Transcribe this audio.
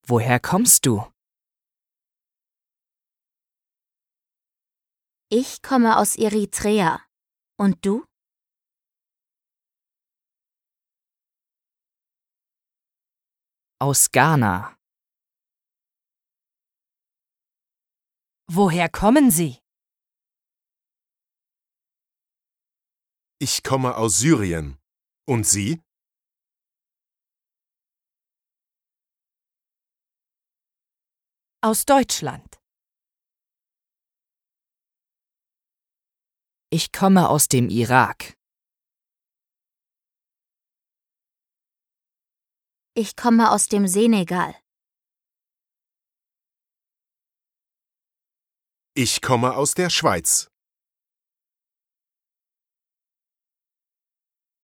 Woher kommst du? Ich komme aus Eritrea. Und du? Aus Ghana. Woher kommen Sie? Ich komme aus Syrien. Und Sie? Aus Deutschland. Ich komme aus dem Irak. Ich komme aus dem Senegal. Ich komme aus der Schweiz.